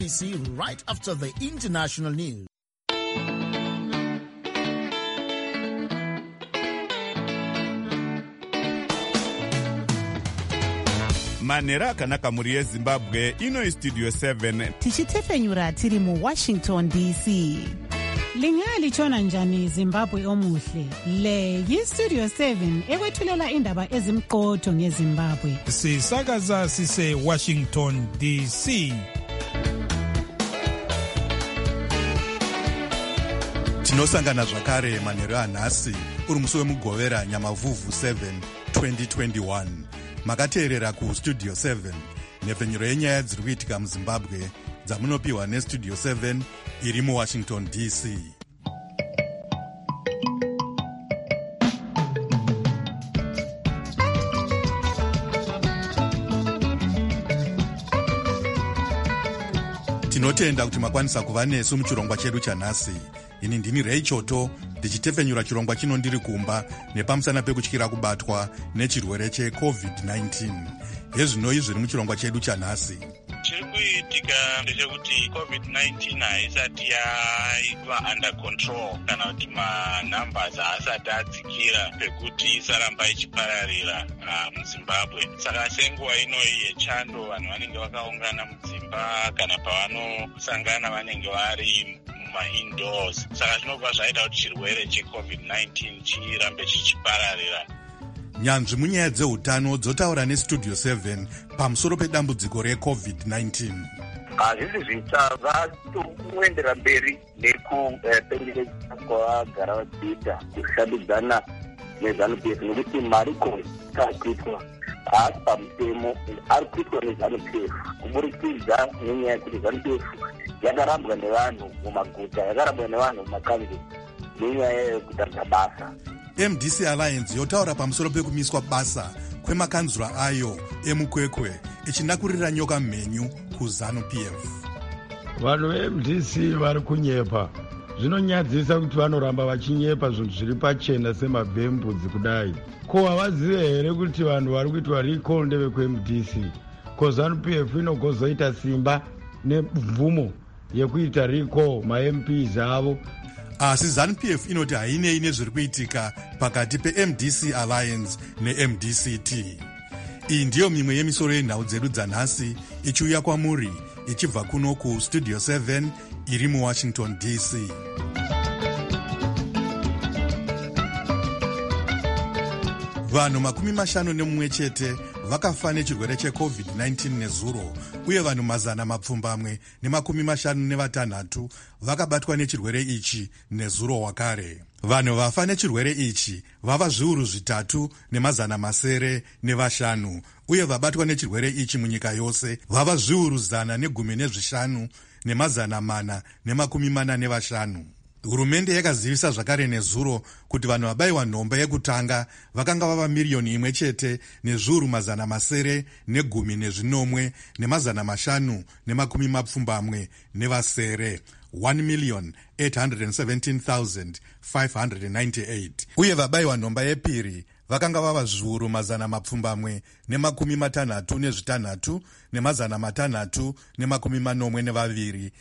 See right after the international news. manhero akanaka muri yezimbabwe. Ino Studio 7 tichitefenyura tiri mu Washington DC. Lingalitshona njani Zimbabwe omuhle? Le yi-Studio 7 ekwethulela indaba ezimqotho ngeZimbabwe. Sisakaza sise Washington DC. tinosangana zvakare manhero anhasi uri musi wemugovera nyamavhuvhu 7 2021. makateerera kustudio 7 nhepfenyuro yenyaya dziri kuitika muzimbabwe dzamunopiwa nestudio 7 iri muwashington DC. tinotenda kuti makwanisa kuva nesu muchirongwa chedu chanhasi. ini ndini Ray Choto ndichitefenyura chirongwa chino ndiri kumba nepamusana pekutyira kubatwa nechirwere cheCovid-19. hezvinoi zviri muchirongwa chedu chanhasi. chiri kuitika ndechekuti COVID-19 haisati yaiva under control kana kuti manumbers haasati adzikira pekuti isaramba ichipararira muZimbabwe. Saka senguva inoi yechando vanhu vanenge vakaungana mudzimba kana pavanosangana vanenge vari indoors. Saka zvinobva zvaita kuti chirwere cheCovid-19 chirambe chichipararira. nyanzvi munyaya dzeutano dzotaura nestudio 7 pamusoro pedambudziko reCovid-19. hazvisi zvitsva vatokuendera mberi nekupenderedza kwavagara vachiita kushandudzana neZANU-PF nekuti marikoni akuitwa haasi pamutemo, ari kuitwa neZANU-PF kuburikidza nenyaya yekuti ZANU-PF yakarambwa nevanhu mumaguta, yakarambwa nevanhu mumakanyi nenyaya yekutadza basa. MDC Alliance yotaura pamusoro pekumiswa basa kwemakanzura ayo emukwekwe ichindakurira nyoka mhenyu kuZANU-PF. vanhu veMDC vari kunyepa. zvinonyadzisa kuti vanoramba vachinyepa zvinhu zviri pachena semabhembudzi kudai. ko havazive here kuti vanhu vari kuitwa recall ndevekuMDC? ko ZANU-PF inogozoita simba nemvumo yekuita recall maMPs avo? asi ZANU-PF inoti hainei nezviri kuitika pakati peMDC Alliance neMDCT. iyi ndiyo mimwe yemisoro yenhau dzedu dzanhasi ichiuya kwamuri ichibva kuno kustudio 7 iri muwashington DC. vanhu 51 chete vakafa nechirwere cheCovid-19 nezuro, uye vanhu 156 vakabatwa nechirwere ichi nezuro wakare. vanhu vafa nechirwere ichi vava zviuru 3,905, uye vabatwa nechirwere ichi munyika yose vava zviuru 115,445. hurumende yakazivisa zvakare nezuro kuti vanhu vabayiwa nhombe yekutanga vakanga vava 1,000,000 chete nezviuru 750,570 1,817,598, uye vabayiwa nhomba yepiri vakanga vava zviuru 766,682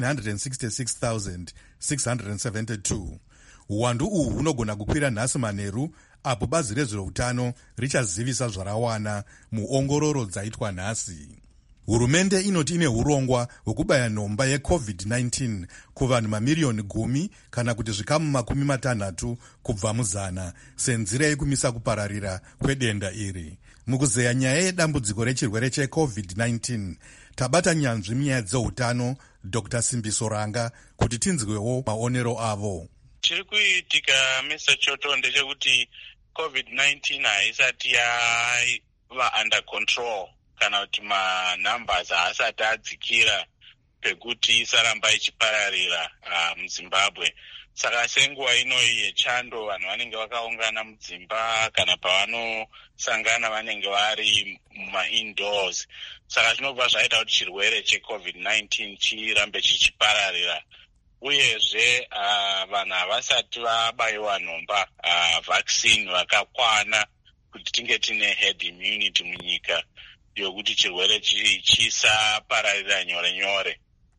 966,672. uwandu uhu hunogona kukwira nhasi manheru apo bazi rezveutano richazivisa zvarawana muongororo dzaitwa nhasi. hurumende inoti ine urongwa hwekubaya nhomba yeCovid-19 kuvanhu 10,000,000 kana kuti zvikamu 60 kubva muzana senzira yekumisa kupararira kwedenda iri. mukuzeya nyaya yedambudziko rechirwere cheCovid-19 tabata nyanzvi munyaya dzeutano Dr. Simbiso Ranga kuti tinzwewo maonero avo. chiri kuitika Mr. Choto ndechekuti COVID-19 haisati yaiva under control kana kuti manumbers haasati adzikira pekuti isaramba ichipararira muZimbabwe. Saka senguva inoi yechando vanhu vanenge vakaungana mudzimba kana pavanosangana vanenge vari indoors. Saka zvinobva zvaita kuti chirwere cheCovid-19 chirambe chichipararira. uyezve vanhu havasati vabayiwa nhomba vaccine vakakwana kuti tinge tine herd immunity munyika yokuti chirwere chisapararira nyore nyore.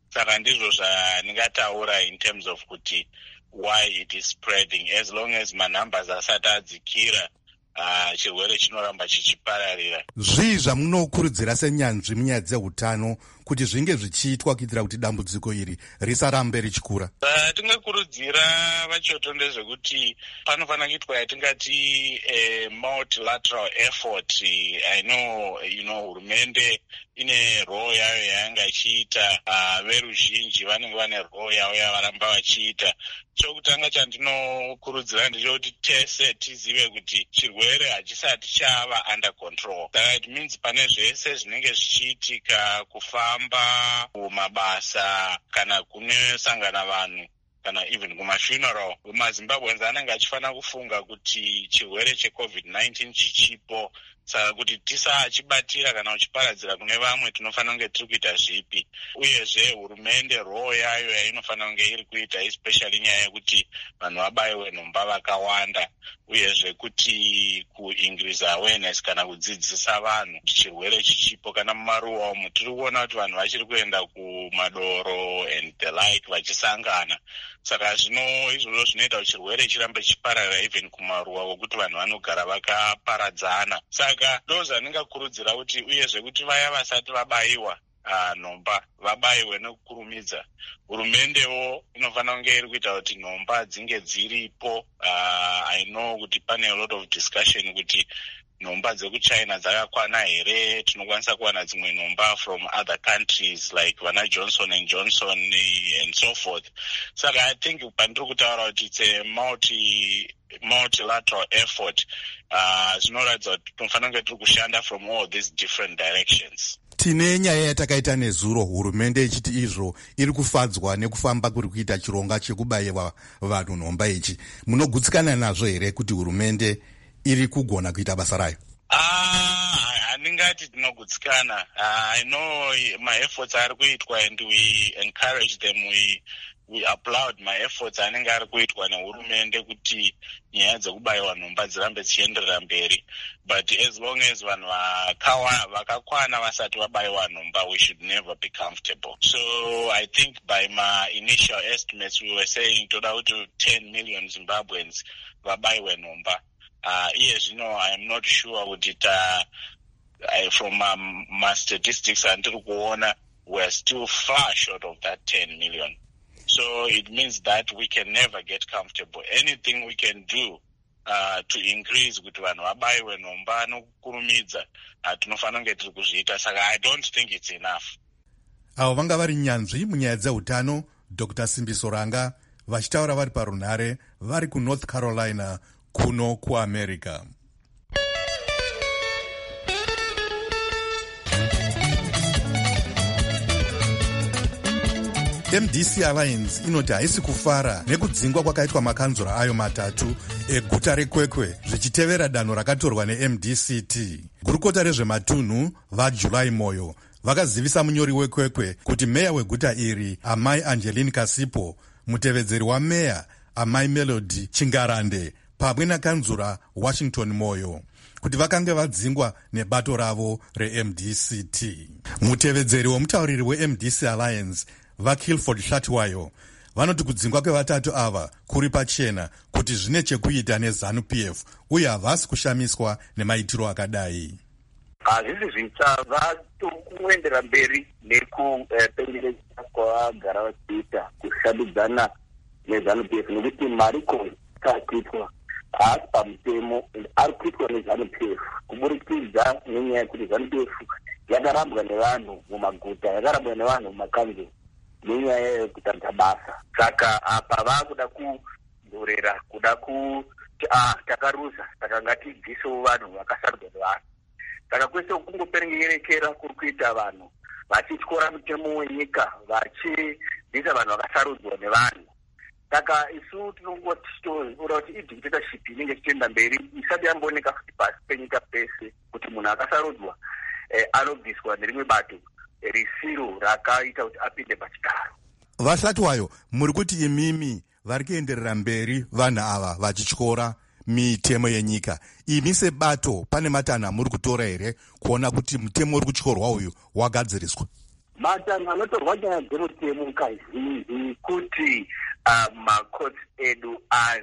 Saka ndizvo zvandingataura in terms of kuti why it is spreading. As long as manumbers asati adzikira, chirwere chinoramba chichipararira. Zvii zvamunokurudzira senyanzvi munyaya dzeutano kuti zvinge zvichiitwa kuitira kuti dambudziko iri risarambe richikura? Tingakurudzira vachoto ndezvekuti panofanira kuitwa yatingati multilateral effort. I know, hurumende ine role yayo yayanga ichiita, veruzhinji vanenge vane role yavo yavaramba vachiita. Chokutanga chandinokurudzira ndechekuti tese tizive kuti chirwere hachisati chava under control. Saka it means pane zvese zvinenge zvichiitika, kufamba, kumabasa, kana kunesangana vanhu, kana even kumafuneral, maZimbabweans anenge achifanira kufunga kuti chirwere cheCovid-19 chichipo. Saka kuti tisachibatira kana kuchiparadzira kune vamwe, tinofanira kunge tiri kuita zvipi. Uyezve hurumende role yayo yainofanira kunge iri kuita, especially nyaya yekuti vanhu vabayiwe nhomba vakawanda, uyezve kuti ku-increase awareness kana kudzidzisa vanhu kuti chirwere chichipo. Kana mumaruwa umu tiri kuona kuti vanhu vachiri kuenda kumadoro and the like vachisangana. Saka izvozvo zvinoita kuti chirwere chirambe chipararira even kumaruwa wokuti vanhu vanogara vakaparadzana. Saka ndozvandingakurudzira kuti uyezve kuti vaya vasati vabayiwa nhomba vabayiwe nekukurumidza. Hurumendewo inofanira kunge iri kuita kuti nhomba dzinge dziripo. I know kuti pane a lot of discussion kuti nhomba dzekuchina dzakakwana here, tinokwanisa kuwana dzimwe nhomba from other countries like vana Johnson and Johnson and so forth. Saka I think pandiri kutaura kuti it's a multilateral effort. Zvinoratidza kuti tinofanira kunge tiri kushanda from all these different directions. Tine nyaya yatakaita nezuro, hurumende ichiti izvo iri kufadzwa nekufamba kuri kuita chironga chekubayiwa vanhu nhomba ichi. Munogutsikana nazvo here kuti hurumende iri kugona kuita basa rayo? Handingati tinogutsikana. I know my efforts are kuitwa and we encourage them. We applaud my efforts anenge ari kuitwa nehurumende kuti nyaya dzekubayiwa nhomba dzirambe dzichienderera mberi. But as long as vanhu vakakwana vasati vabayiwa nhomba, we should never be comfortable. So I think by my initial estimates we were saying toda kuti 10 million Zimbabweans vabayiwe nhomba. I am not sure kuti from my statistics andiri kuona, we're still far short of that 10 million. So it means that we can never get comfortable. Anything we can do to increase kuti vanhu vabayiwe nhomba nokukurumidza, tinofanira kunge tiri kuzviita. Saka I don't think it's enough. Avo vanga vari nyanzvi munyaya dzeutano, Dr. Simbiso Ranga, vachitaura vari parunhare vari kuNorth Carolina kuno kuAmerica. MDC Alliance inoti haisi kufara nekudzingwa kwakaitwa makanzura ayo matatu eguta reKwekwe zvichitevera danho rakatorwa neMDCT. Gurukota rezvematunhu vaJulai Moyo vakazivisa munyori weKwekwe kuti meya weguta iri Amai Angeline Kasipo, mutevedzeri wameya Amai Melody Chingarande pamwe nakanzura Washington Moyo kuti vakange vadzingwa nebato ravo reMDCT. Mutevedzeri womutauriri weMDC Alliance vaKilford Shatwayo vanoti kudzingwa kwevatatu ava kuri pachena kuti zvine chekuita neZANU-PF uye havasi kushamiswa nemaitiro akadai. Hazvisi zvitsva, vatokuendera mberi nekupenderedza kwavagara vachiita kushandudzana neZANU-PF nekuti mariko akaitwa haasi pamutemo, ari kuitwa neZANU-PF kuburikidza nenyaya yekuti ZANU-PF yakarambwa nevanhu mumaguta, yakarambwa nevanhu mumakanzuro nenyaya yekutadza basa. Saka apa vakuda kudhorera, kuda kuti takaruza, saka ngatibvisewo vanhu vakasarudzwa nevanhu. Saka kwese kungoperengerekera kuri kuita vanhu vachityora mutemo wenyika, vachibvisa vanhu vakasarudzwa nevanhu. Saka isu tinongotitora kuti idictatorship inenge ichienda mberi, isati yambooneka futi pasi penyika pese kuti munhu akasarudzwa anobviswa nerimwe bato risiro rakaita kuti apinde pachigaro. Vashatwayo, muri kuti imimi vari kuenderera mberi vanhu ava vachityora mitemo yenyika. Imi sebato pane matanha muri kutora here kuona kuti mutemo uri kutyorwa uyu wagadziriswa? matanho anotorwa nyaya dzemutemo kazhinji kuti makotsi edu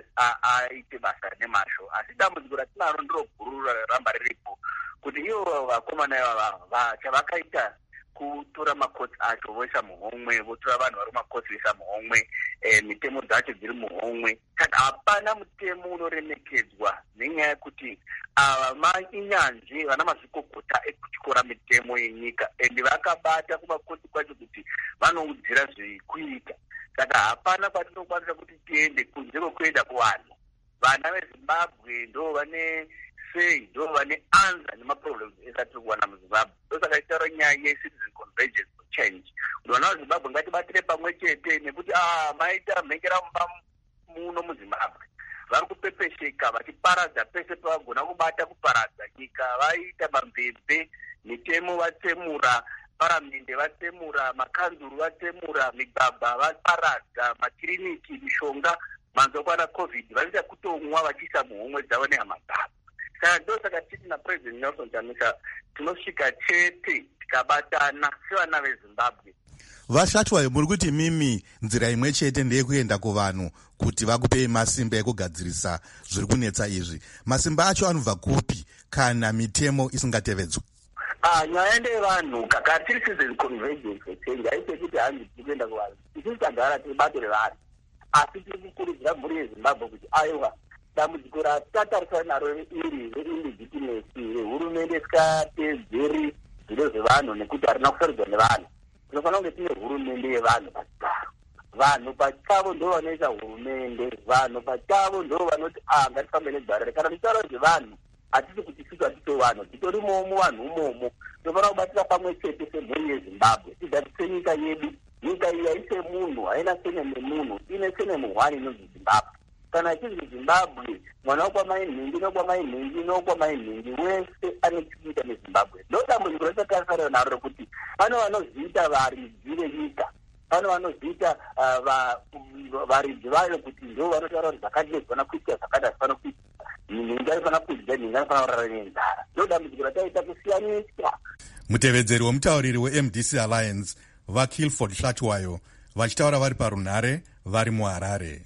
aite basa nemazvo, asi dambudziko ratinaro ndiro guru raramba riripo kuti ivo vakomana ivava chavakaita kutora makotsi acho voisa muhomwe, votora vanhu vari makotsi voisa muhomwe, mitemo dzacho dziri muhomwe. Saka hapana mutemo unoremekedzwa nenyaya yekuti ava mainyanzvi vana mazvikokota ekutyora mitemo yenyika ende vakabata kumakotsi kwacho kuti vanoudzira zvekuita. Saka hapana kwatinokwanisa kuti tiende kunze kwekuenda kuvanhu. Vana veZimbabwe ndo vane sei, ndo vane anza nemaproblems esatiri kuwana muZimbabwe. Ndosaka itaura nyaya ye-citizen convergence change. Vana veZimbabwe ngatibatire pamwe chete nekuti maita mhengera muno muZimbabwe. Vari kupepesheka vachiparadza pese pavagona kubata kuparadza nyika. Vaita mamvemve, mitemo vatsemura, paramende vatsemura, makanzuru vatsemura, migwagwa vaparadza, makiriniki, mishonga, manzo kwana COVID vaita kutomwa vachiisa muhomwe dzavo nehama dzavo. Saka ndosaka titi naPresident Nelson Chamisa tinosvika chete tikabatana sevana veZimbabwe. Vashatwayo, muri kuti mimi nzira imwe chete ndeyekuenda kuvanhu kuti vakupei masimba ekugadzirisa zviri kunetsa izvi. Masimba acho anobva kupi kana mitemo isingatevedzwa? Nyaya ndeyevanhu kaka tiri citizen convergence change haite kuti hanzi tiri kuenda kuvanhu. Isusu tagara tiri bato revanhu, asi tiri kukurudzira mhuri yeZimbabwe kuti aiwa dambudziko ratatarisana naro iri reillegitimacy rehurumende isikatedzeri zviro zvevanhu nekuti harina kusaridzwa nevanhu. Tinofanira kunge tine hurumende yevanhu pachigaro. Vanhu pachavo ndo vanoita hurumende, vanhu pachavo ndo vanoti ngatifambe negwara. Kana tichitaura zvevanhu hatisi kuti isusu hatito vanhu, titorimowo muvanhu umomo. Tinofanira kubatira pamwe chete semhuri yeZimbabwe tidzatise nyika yedu. Nyika iyi haise munhu, haina sene nemunhu, ine sene muhwani inonzi Zimbabwe. Kana ichizvi Zimbabwe, mwana wokwamai nhingi nokwamai nhingi nokwamai nhingi wese ane chikuita neZimbabwe. Ndo dambudziko ratatarisana naro kuti pano vanozviita varidzi venyika, pano vanozviita varidzi vayo kuti ndo vanotaura kuti zvakati nezvifana kuitika zvakati hazvifana kuitika. Nhingi anofana kudya, nhingi anofana kurara nenzara. Ndo dambudziko rataita kusiyaniswa. Mutevedzeri wemutauriri weMDC Alliance vaKilford Hlatwayo vachitaura vari parunhare vari muHarare.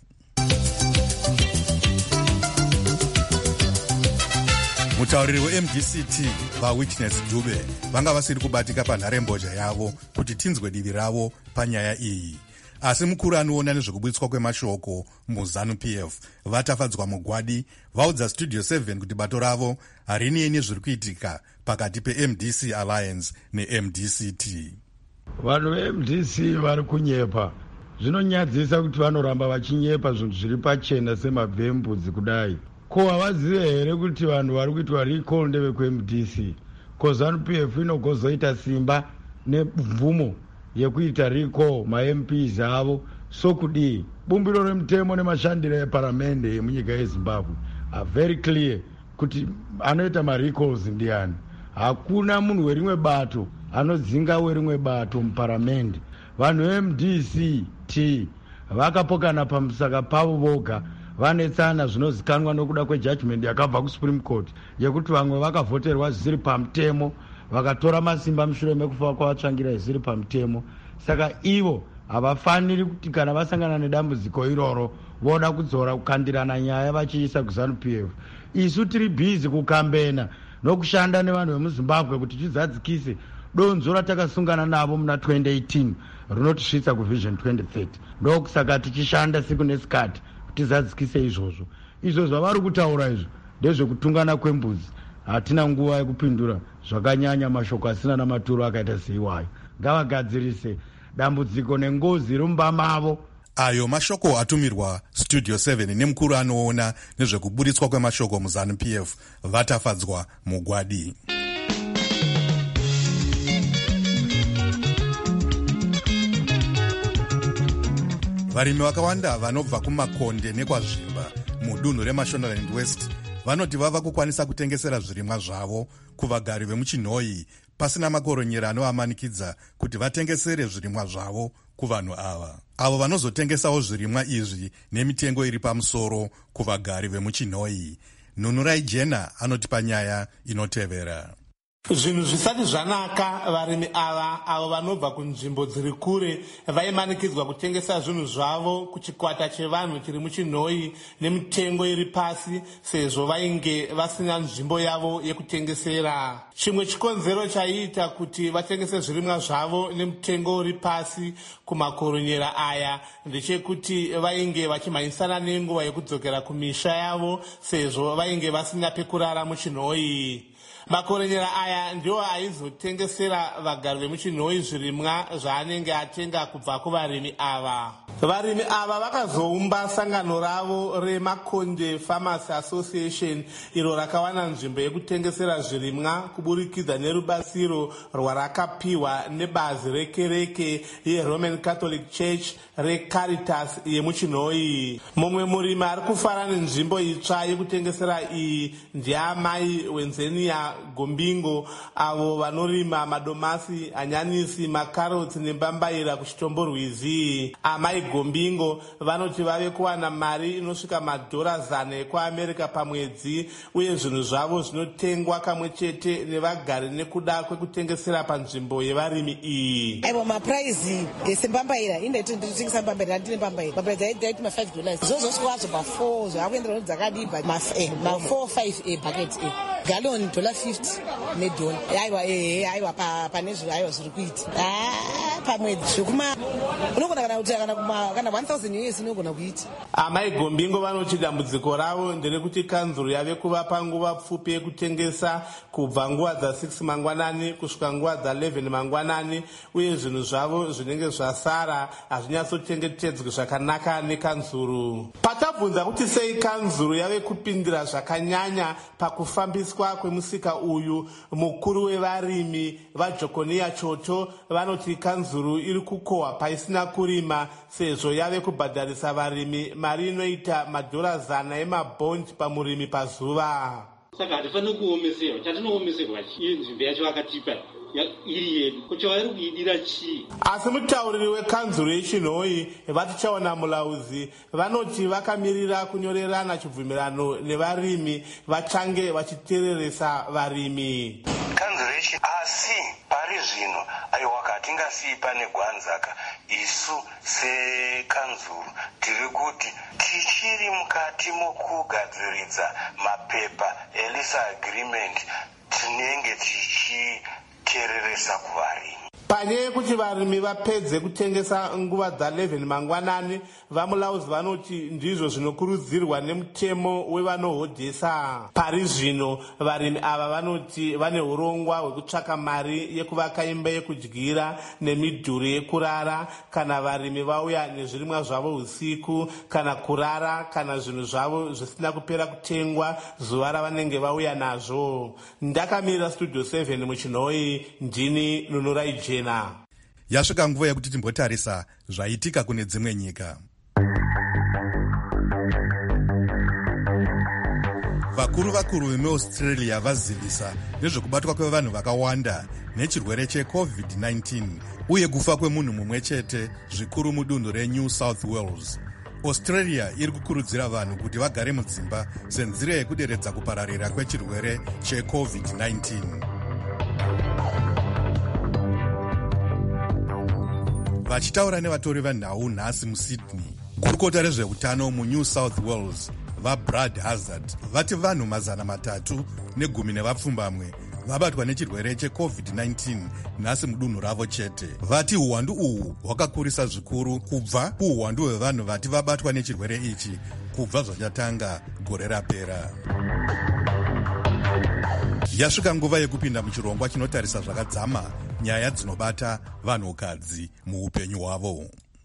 Mutauriri weMDCT vaWitness Dube vanga vasiri kubatika panharembozha yavo kuti tinzwe divi ravo panyaya iyi. Asi mukuru anoona nezvekubutswa kwemashoko muZANU-PF vatafadzwa mugwadi vaudza Studio 7 kuti bato ravo harini nezviri kuitika pakati peMDC Alliance neMDCT. Vanhu veMDC vari kunyepa. Zvinonyadzisa kuti vanoramba vachinyepa zvinhu zviri pachena semabvembudzi kudai. Ko havazive here kuti vanhu vari kuitwa recall ndevekuMDC? Ko ZANU-PF inogozoita simba nebvumo yekuita recall maMPs avo sokudii? Bumbiro remutemo nemashandiro eparamende yemunyika yeZimbabwe very clear kuti anoita marecalls ndiani. Hakuna munhu werimwe bato anodzinga werimwe bato muparamende. Vanhu veMDCT vakapokana pamusaka pavo voga, vanetsana zvinozikanwa nokuda kwejudgment yakabva kuSupreme Court yekuti vamwe vakavhoterwa zvisiri pamutemo, vakatora masimba mushure mekufa kwavatsvangira zvisiri pamutemo. Saka ivo havafaniri kuti kana vasangana nedambudziko iroro voda kudzora kukandirana nyaya vachiisa kuZANU-PF. Isu tiri bhizi kukambena nokushanda nevanhu vemuZimbabwe kuti tidzadzikise donzo ratakasungana navo muna 2018 rinotisvitsa kuVision 2030. Ndokusaka tichishanda siku nesikati tizadzikise izvozvo. Izvo zvavari kutaura izvo ndezvekutungana kwembudzi. Hatina nguva yekupindura zvakanyanya mashoko asina namaturo akaita seiwayo. Ngavagadzirise dambudziko nengozi rumba mavo. Ayo mashoko atumirwa Studio 7 nemukuru anoona nezvekuburitswa kwemashoko muZANU-PF vatafadzwa mugwadi. Varimi vakawanda vanobva kumakonde nekwazvimba mudunhu reMashonaland West vanoti vava kukwanisa kutengesera zvirimwa zvavo kuvagari vemuchinhoyi pasina makoronyera anovamanikidza kuti vatengesere zvirimwa zvavo kuvanhu ava. Avo vanozotengesawo zvirimwa izvi nemitengo iri pamusoro kuvagari vemuchinhoyi. Nunurai Jena anotipa nyaya inotevera. Zvinhu zvisati zvanaka, varimi ava avo vanobva kunzvimbo dziri kure vaimanikidzwa kutengesa zvinhu zvavo kuchikwata chevanhu chiri muchinhoi nemitengo iri pasi sezvo vainge vasina nzvimbo yavo yekutengesera. Chimwe chikonzero chaiita kuti vatengese zvirimwa zvavo nemitengo uri pasi kumakoronyera aya ndechekuti vainge vachimhanyisana nenguva yekudzokera kumisha yavo sezvo vainge vasina pekurara muchinhoi. Makoronyera aya ndiwo aizotengesera vagari vemuchinhoi zvirimwa zvaanenge atenga kubva kuvarimi ava. Varimi ava vakazoumba sangano ravo reMakonde Farmers Association iro rakawana nzvimbo yekutengesera zvirimwa kuburikidza nerubatsiro rwarakapiwa nebazi rekereke yeRoman Catholic Church reCaritas yemuchinhoi. Mumwe murimi ari kufara nenzvimbo itsva yekutengesera iyi ndiamai Wenzenia Gombingo avo vanorima madomasi, hanyanisi, makarotsi nembambaira kuchitombo Rwizi. Amai Gombingo vanoti vave kuwana mari inosvika madhora 100 ekuAmerica pamwedzi, uye zvinhu zvavo zvinotengwa kamwe chete nevagari nekuda kwekutengesera panzvimbo yevarimi iyi. Aiwa mapuraizi esembambaira indaiti ndinotengesa mbambaira ndine mbambaira daiti $5 zvozoswazo pa4 zvakuenderana dzakadibva ma4-5 bucket galoni $50 nedola. Aiwa panezvo aiwa zviri kuita pamwedzi zvekuma unogona kana kuti kana 1000 US unogona kuita. Amai Gombingo vanoti dambudziko ravo nderekuti kanzuru yave kuvapa nguva pfupi yekutengesa kubva nguva dza6 mangwanani kusvika nguva dza11 mangwanani, uye zvinhu zvavo zvinenge zvasara hazvinyatsochengetedzwe zvakanaka nekanzuru. Patabvunza kuti sei kanzuru yave kupindira zvakanyanya pakufambiswa kwemusika uyu, mukuru wevarimi vaJokonia Choto vanoti kanzuru iri kukohwa paisina kurima sezvo yave kubhadharisa varimi mari inoita madhora 100 emabhondi pamurimi pazuva. Saka hatifaniri kuomeserwa. Chatinoomesirwa chii nzvimbo yacho akatipa iri yedu kuti vari kuidira chii. Asi mutauriri wekanzuru yechinhoi vatichaona mulauzi vanoti vakamirira kunyorerana chibvumirano nevarimi vachange vachitereresa varimi. Kanzuru yechi asi pari zvino aiwa katingasiyi pane Gwanzaka, isu sekanzuru tiri kuti tichiri mukati mokugadziridza mapepa elisa agreement tinenge tichitereresa kuvarimi. Panyaya yekuti varimi vapedze kutengesa nguva dza11 mangwanani, vamulauzi vanoti ndizvo zvinokurudzirwa nemutemo wevanohodhesa. Pari zvino varimi ava vanoti vane urongwa hwekutsvaka mari yekuvaka imba yekudyira nemidhuri yekurara kana varimi vauya nezvirimwa zvavo usiku, kana kurara kana zvinhu zvavo zvisina kupera kutengwa zuva ravanenge vauya nazvo. Ndakamirira Studio 7 muchinhoi, ndini Nunurai Jena. Yasvika nguva yekuti timbotarisa zvaitika kune dzimwe nyika. Vakuru vemuAustralia vazivisa nezvekubatwa kwevanhu vakawanda nechirwere cheCovid-19 uye kufa kwemunhu mumwe chete zvikuru mudunhu reNew South Wales. Australia iri kukurudzira vanhu kuti vagare mudzimba senzira yekuderedza kupararira kwechirwere cheCovid-19. Vachitaura nevatori venhau nhasi muSydney, gurukota rezveutano muNew South Wales vaBrad Hazard vati vanhu 310 vabatwa nechirwere cheCovid-19 nhasi mudunhu ravo chete. Vati uwandu uhu hwakakurisa zvikuru kubva kuuwandu hwevanhu vati vabatwa nechirwere ichi kubva zvachatanga gore rapera. Yasvika nguva yekupinda muchirongwa chinotarisa zvakadzama nyaya dzinobata vanhukadzi muupenyu hwavo.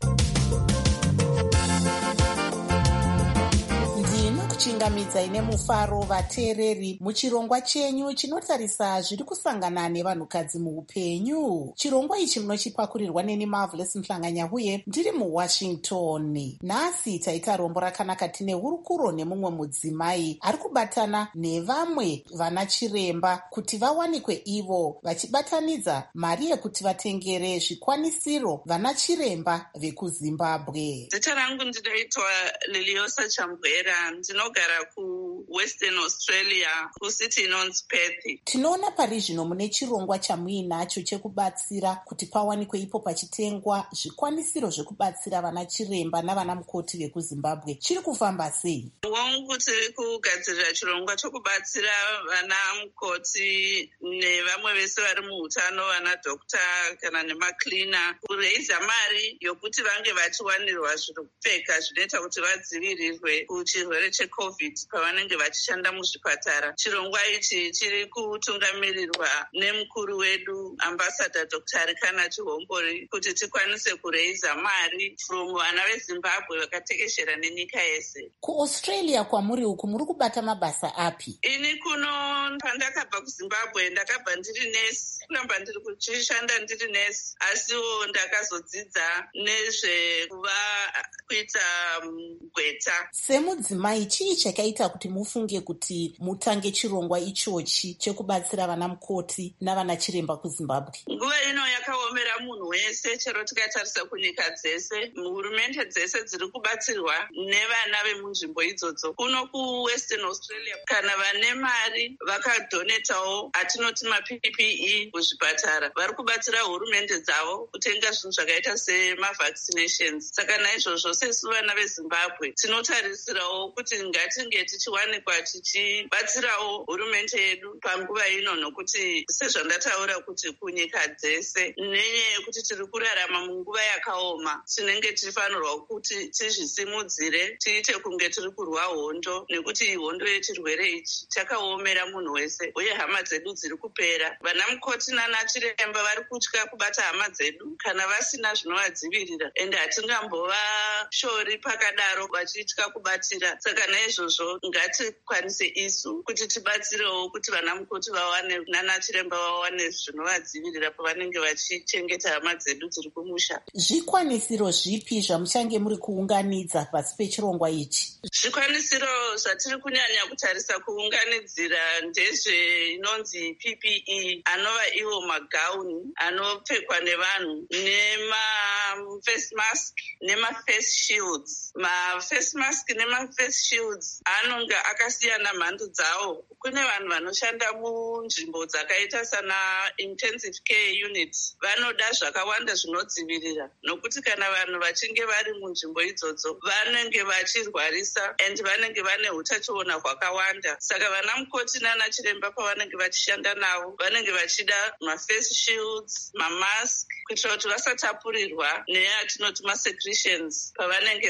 kuchingamidza ine mufaro vateereri muchirongwa chenyu chinotarisa zviri kusangana nevanhukadzi muupenyu. Chirongwa ichi munochipakurirwa neni Marvelous Mhlanganya ndiri muWashington. Nhasi taita rombo rakanaka tine hurukuro nemumwe mudzimai ari kubatana nevamwe vana chiremba kuti vawanikwe ivo vachibatanidza mari yekuti vatengere zvikwanisiro vana chiremba vekuZimbabwe. Zita rangu ndinoitwa Liliosa Chambwera. ndinogara kuwestern Australia kusiti inonzi Perth. Tinoona pari zvino mune chirongwa chamuinacho chekubatsira kuti pawanikwe ipo pachitengwa zvikwanisiro zvekubatsira vana chiremba navana mukoti vekuZimbabwe. Chiri kufamba sei? Wangu tiri kugadzirira chirongwa chokubatsira vana mukoti nevamwe vese vari muutano, vana dokta kana nemaklina, kureiza mari yokuti vange vachiwanirwa zvekupfeka zvinoita kuti vadzivirirwe kuchirwere cheCovid pavanenge vachishanda muzvipatara. Chirongwa ichi chiri kutungamirirwa nemukuru wedu ambassador Dr. Arikana Chihombori kuti tikwanise kureiza mari from vana veZimbabwe vakatekeshera nenyika yese. KuAustralia kwamuri uku muri kubata mabasa api? Ini kuno pandakabva kuZimbabwe ndakabva ndiri nesi, kuramba ndiri kuchishanda ndiri nesi, asiwo ndakazodzidza nezvekuva kuita gweta. Semudzimai, chii chakaita kuti mufunge kuti mutange chirongwa ichochi chekubatsira vana mukoti navana chiremba kuZimbabwe? Nguva ino yakaomera munhu wese, chero tikatarisa kunyika dzese, hurumende dzese dziri kubatsirwa nevana vemunzvimbo idzodzo. Kuno kuWestern Australia kana vane mari vakadhonetawo atinoti maPPE kuzvipatara, vari kubatsira hurumende dzavo kutenga zvinhu zvakaita semavaccinations. Saka naizvozvo sesu vana veZimbabwe tinotarisirawo kuti ngatinge tichiwanikwa tichibatsirawo hurumende yedu panguva ino, nokuti sezvandataura kuti kunyika dzese nenyaya yekuti tiri kurarama munguva yakaoma, tinenge tichifanirwa kuti tizvisimudzire, tiite kunge tiri kurwa hondo, nekuti hondo yechirwere ichi chakaomera munhu wese uye hama dzedu dziri kupera. Vana mukoti nana chiremba vari kutya kubata hama dzedu kana vasina zvinovadzivirira, ende hatingambova shori pakadaro vachitya kubatira. Saka naizvozvo ngatikwanise isu kuti tibatsirewo kuti vana mukoti vawane nana chiremba vawane zvinovadzivirira pavanenge vachichengeta hama dzedu dziri kumusha. Zvikwanisiro zvipi zvamuchange muri kuunganidza pasi pechirongwa ichi? Zvikwanisiro zvatiri kunyanya kutarisa kuunganidzira ndezve inonzi PPE, anova iwo magauni anopfekwa nevanhu, nema-face mask nema-face shields. Ma-face mask nema-face shields anonga akasiyana mhando dzawo. Kune vanhu vanoshanda munzvimbo dzakaita sana intensive care units, vanoda zvakawanda zvinodzivirira, nokuti kana vanhu vachinge vari munzvimbo idzodzo vanenge vachirwarisa and vanenge vane utachiona hwakawanda. Saka vana mukoti nana chiremba pavanenge vachishanda navo vanenge vachida ma-face shields, ma-mask, kuitira kuti vasatapurirwa neyatinoti ma-secretions pavanenge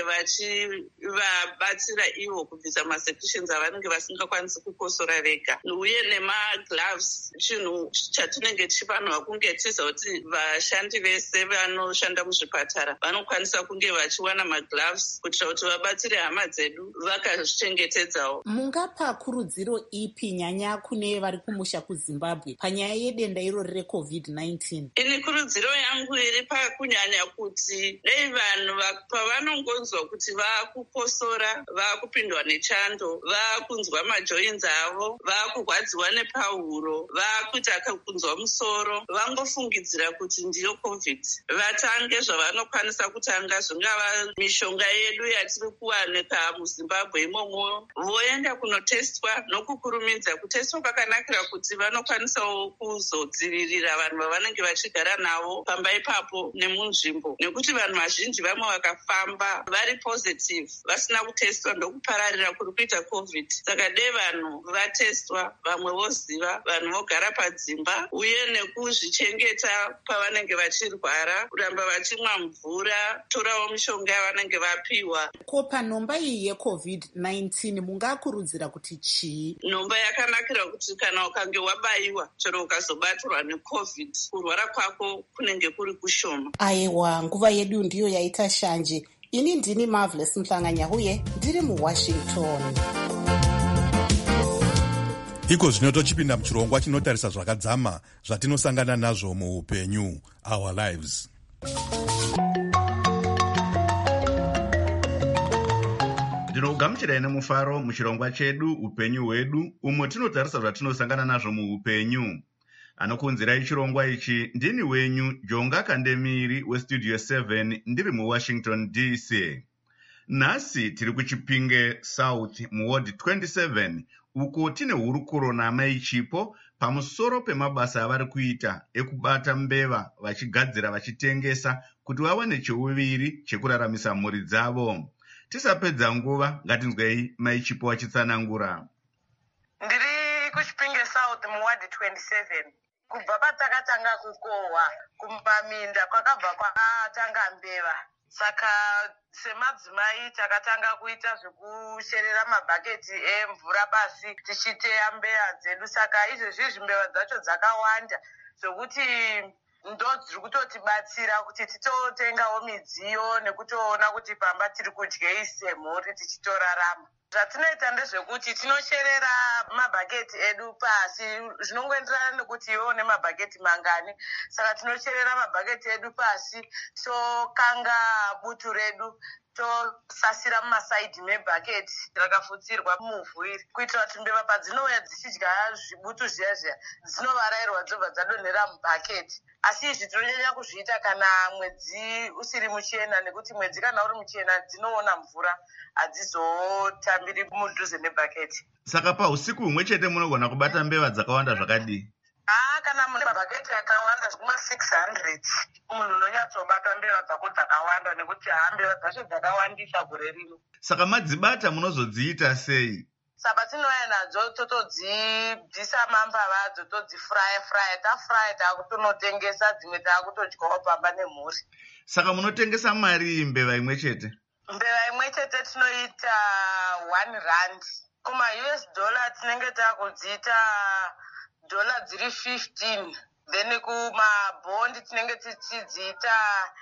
vachivabatsira ivo kubvisa ma-secretions avanenge vasingakwanisi kukosora vega, uye nema-gloves, chinhu chatinenge tichifanirwa kunge tiziva kuti vashandi vese vanoshanda muzvipatara vanokwanisa kunge vachiwana ma-gloves kuitira kuti vabatsire hama dzedu vakazvichengetedzawo. Mungapa kurudziro ipi nyanya kune vari kumusha kuZimbabwe panyaya yedenda irori reCovid-19? Ini kurudziro yangu iri pakunyanya kuti dei vanhu pavanongonzwa kuti vakukosora, vakupindwa nechando, vakunzwa majoins avo, vakurwadziwa nepahuro, vakuita kunzwa musoro, vangofungidzira kuti ndiyo COVID, vatange zvavanokwanisa kutanga, zvingava mishonga yedu yatiri kuwanika muZimbabwe imomo, voenda kunotestwa. Nokukurumidza kutestwa kwakanakira kuti vanokwanisawo kuzodzivirira vanhu vavanenge vachigara navo pamba ipapo nemunzvimbo, nekuti vanhu vazhinji vamwe vakafamba vari positive vasina kutestwa ndokupararira kuri kuita COVID. Saka dei vanhu vatestwa, vamwe voziva, vanhu vogara padzimba, uye nekuzvichengeta pavanenge vachirwara, kuramba vachimwa mvura, torawo mishonga yavanenge vapiwa. Ko panomba iyi yeCovid-19 mungakurudzira kuti chii? Nomba yakanakira kuti kana ukange wabayiwa, chero ukazobatirwa neCovid, kurwara kwako kunenge kuri kushoma. Aiwa, nguva yedu ndiyo yaita shanje. Ini ndini Marvelous Mhlanga-Nyahuye, ndiri muWashington. Iko zvino tochipinda muchirongwa chinotarisa zvakadzama zvatinosangana nazvo muupenyu, our lives. Ndinokugamuchirai nemufaro muchirongwa chedu upenyu hwedu, umwe tinotarisa zvatinosangana nazvo muupenyu. Anokunzirai chirongwa ichi ndini wenyu Jonga Kandemiri westudio 7 ndiri muWashington DC. Nhasi tiri kuChipinge South muward 27 uko tine hurukuro naamai Chipo pamusoro pemabasa avari kuita ekubata mbeva vachigadzira vachitengesa kuti vawane cheuviri chekuraramisa mhuri dzavo. Tisapedza nguva, ngatinzwei mai Chipo achitsanangura. Ndiri kuChipinge South muward 27. Kubva patakatanga kukohwa kumaminda kwakabva kwatanga mbeva. Saka semadzimai takatanga kuita zvekusherera mabhaketi emvura pasi tichiteya mbeva dzedu. Saka izvezvi mbeva dzacho dzakawanda zvokuti ndo dziri kutotibatsira kuti titotengawo midziyo nekutoona kuti pamba tiri kudyei semhuri tichitorarama. Zvatinoita ndezvekuti tinosherera mabhaketi edu pasi, zvinongoenderana nekuti iwe une mabhaketi mangani. Saka tinosherera mabhaketi edu pasi, tokanga butu redu, tosasira mumasaidhi mebhaketi rakafutsirwa muvhu iri kuitira kuti mbeva padzinouya dzichidya zvibutu zviya zviya dzinovarairwa dzobva dzadonhera mubhaketi. Asi izvi tinonyanya kuzviita kana mwedzi usiri muchena, nekuti mwedzi kana uri muchena dzinoona mvura, hadzizotambiri mudhuze nebhaketi. Saka pausiku humwe chete munogona kubata mbeva dzakawanda zvakadii? Kana mune mabhaketi akawanda zvekuma 600 munhu unonyatsobata mbeva dzako dzakawanda, nekuti mbeva dzacho dzakawandisa gore rino. Saka madzibata munozodziita sei? Saka tinouya nadzo totodzibvisa mambava adzo, todzifraya. Tafraya takutonotengesa, dzimwe takutodyawo pamba nemhuri. Saka munotengesa mari mbeva imwe chete? Mbeva imwe chete tinoita 1 rand. Kuma US dollar tinenge takudziita dola dziri 15. Then kumabhondi tinenge tichidziita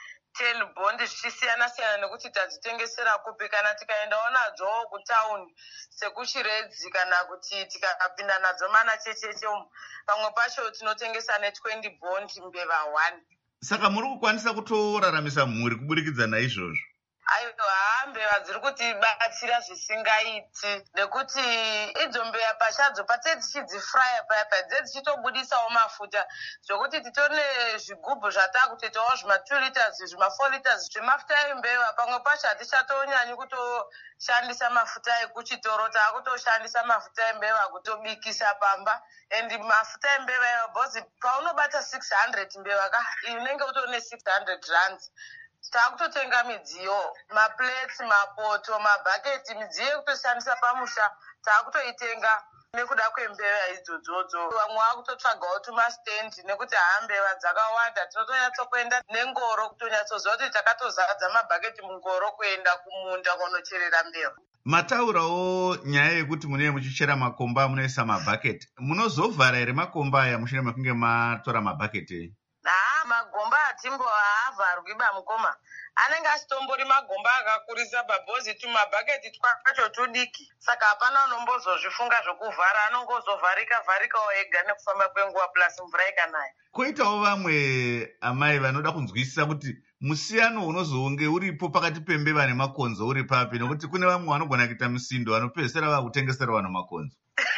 10 bondi, zvichisiyana nekuti tadzitengesera kupi. Kana tikaendawo nadzo kutauni sekuchiredzi kana kuti tikapinda nadzo mana checheche umu, pamwe pacho tinotengesa ne20 bondi mbeva 1. Saka muri kukwanisa kutoraramisa mhuri kuburikidza naizvozvo? Aiwa, mbeva dziri kutibatsira zvisingaiti, nekuti idzo mbeva pachadzo patei tichidzifraya paya dzichitobudisawo mafuta zvokuti titone zvigubhu zvatakutoitawo zvima 2 liters zvima 4 liters zvemafuta embeva. Pamwe pacho hatichatonyanya kutoshandisa mafuta ekuchitoro, takutoshandisa mafuta embeva kutobikisa pamba. And mafuta embeva iwa bhozi paunobata 600 mbeva unenge utone 600 rands. Takutotenga midziyo, maplates, mapoto, mabhaketi, midziyo yekutoshandisa pamusha takutoitenga nekuda kwembeva idzodzo. Vamwe vakutotsvagawo tumastendi nekuti mbeva dzakawanda, tinotonyatsokuenda nengoro kutonyatsoziva kuti takatozadza mabhaketi mungoro kuenda kumunda kunocherera mbeva. Mataurawo nyaya yekuti munenge muchichera makomba munoisa mabhaketi. Munozovhara here makomba aya mushure mekunge matora mabhaketi? Magomba hatimboavharwi bamukoma, anenge asitombori magomba akakurisa babhozi tumabhaketi twacho tudiki. Saka hapana unombozozvifunga zvokuvhara, anongozovharikawo ega nekufamba kwenguva plus mvura ikanaya. Koitawo vamwe amai vanoda kunzwisisa kuti musiyano unozonge uripo pakati pembeva nemakonzo uri papi, nekuti kune vamwe vanogona kuita musindo vanopedzisira vakutengesera vanhu makonzo.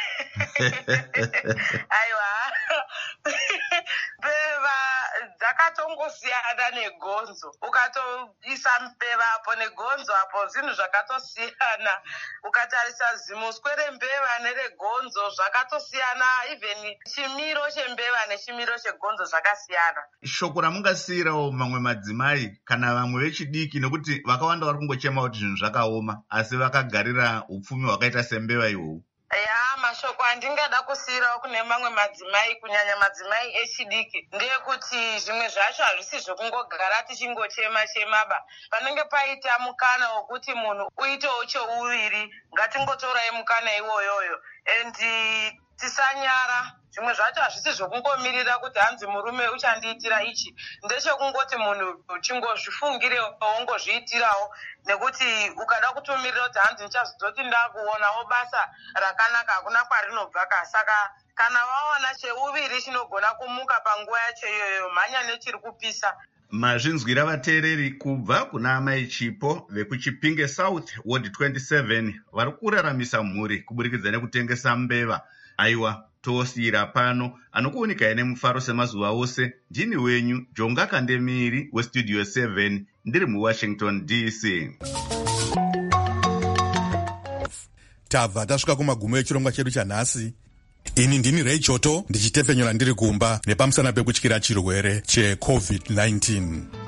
Aiwa, mbeva dzakatongosiyana negonzo. Ukatoisa mbeva apo negonzo apo zvinhu zvakatosiyana. Ukatarisa zimuswe rembeva neregonzo zvakatosiyana, even chimiro chembeva nechimiro chegonzo zvakasiyana. Shoko ramungasiyirawo mamwe madzimai kana vamwe vechidiki, nekuti vakawanda vari kungochema kuti zvinhu zvakaoma asi vakagarira upfumi hwakaita sembeva ihwohwo? Mashoko andingada kusiyirawo kune mamwe madzimai, kunyanya madzimai echidiki, ndeyekuti zvimwe zvacho hazvisi zvokungogara tichingochema-chemaba. Panenge paita mukana wokuti munhu uitewo cheuviri, ngatingotorai mukana iwoyoyo. And tisanyara, zvimwe zvacho hazvisi zvokungomirira kuti hanzi murume uchandiitira ichi. Ndechekungoti munhu uchingozvifungire ungozviitirawo, nekuti ukada kutumirira kuti hanzi ndichazoti ndakuonawo basa rakanaka hakuna kwarinobva ka. Saka kana waona cheuviri chinogona kumuka panguva yacho iyoyo, mhanya nechiri kupisa. Mazvinzwira vateereri kubva kuna amai Chipo vekuChipinge South ward 27 vari kuraramisa mhuri kuburikidza nekutengesa mbeva. Aiwa, tosiyira pano. Anokuoneka nemufaro semazuva ose. Ndini wenyu Jonga Kandemiri westudio 7 ndiri muWashington DC. tabva tasvika kumagumo echirongwa chedu chanhasi. Ini ndini Ray Choto ndichitefenyura ndiri kumba nepamusana pekutyira chirwere cheCovid-19.